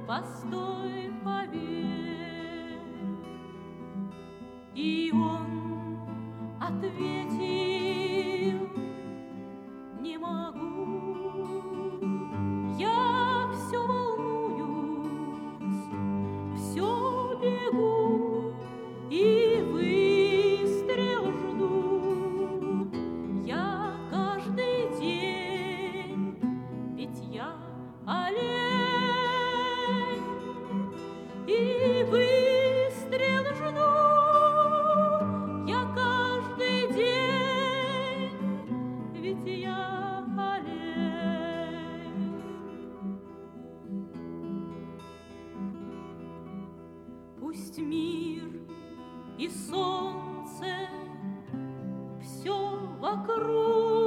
постой, поверь. И он ответил: не могу, я все волнуюсь, все бегу и выстрел жду. Я каждый день, ведь я олень, и выстрел жду. Я каждый день, ведь я олень. Пусть мир и солнце все вокруг